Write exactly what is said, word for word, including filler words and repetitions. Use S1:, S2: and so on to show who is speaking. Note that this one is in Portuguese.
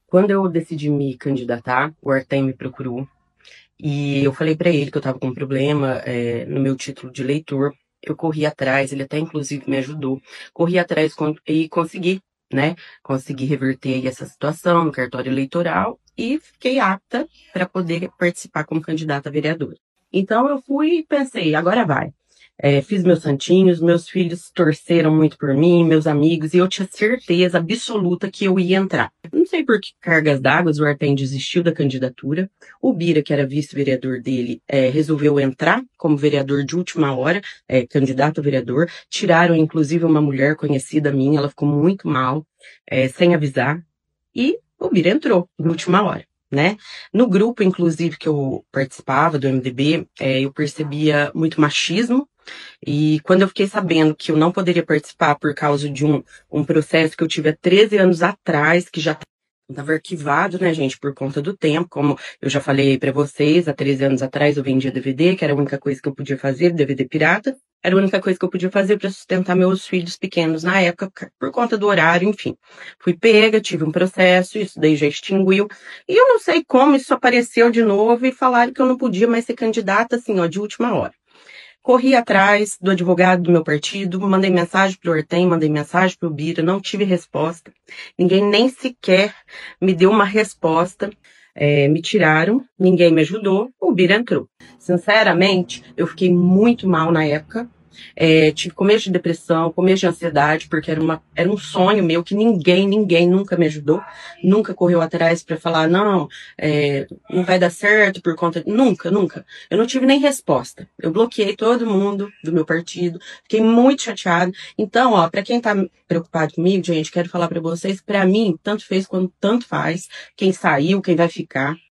S1: Quando eu decidi me candidatar, o Artem me procurou e eu falei pra ele que eu tava com um problema é, no meu título de eleitor. Eu corri atrás, ele até inclusive me ajudou. Corri atrás con- e consegui, né? Consegui reverter aí essa situação no cartório eleitoral e fiquei apta para poder participar como candidata a vereadora. Então eu fui e pensei, agora vai. É, fiz meus santinhos, meus filhos torceram muito por mim, meus amigos, e eu tinha certeza absoluta que eu ia entrar. Não sei por que cargas d'água o Artem desistiu da candidatura. O Bira, que era vice-vereador dele, é, resolveu entrar como vereador de última hora, é, candidato a vereador. Tiraram, inclusive, uma mulher conhecida minha, ela ficou muito mal, é, sem avisar. E o Bira entrou de última hora. Né? No grupo, inclusive, que eu participava do M D B, é, eu percebia muito machismo, e quando eu fiquei sabendo que eu não poderia participar por causa de um, um processo que eu tive há treze anos atrás, que já estava arquivado, né, gente, por conta do tempo, como eu já falei para vocês, há treze anos atrás eu vendia D V D, que era a única coisa que eu podia fazer, D V D pirata, era a única coisa que eu podia fazer para sustentar meus filhos pequenos na época, por conta do horário, enfim. Fui pega, tive um processo, isso daí já extinguiu, e eu não sei como isso apareceu de novo e falaram que eu não podia mais ser candidata, assim, ó, de última hora. Corri atrás do advogado do meu partido, mandei mensagem para o Artem, mandei mensagem para o Bira, não tive resposta. Ninguém nem sequer me deu uma resposta. É, me tiraram, ninguém me ajudou, o Bira entrou. Sinceramente, eu fiquei muito mal na época. É, tive começo de depressão, começo de ansiedade, porque era, uma, era um sonho meu que ninguém, ninguém nunca me ajudou, nunca correu atrás para falar, não, é, não vai dar certo por conta. Nunca, nunca. Eu não tive nem resposta. Eu bloqueei todo mundo do meu partido, fiquei muito chateada. Então, ó, para quem tá preocupado comigo, gente, quero falar para vocês, para mim, tanto fez quanto tanto faz, quem saiu, quem vai ficar.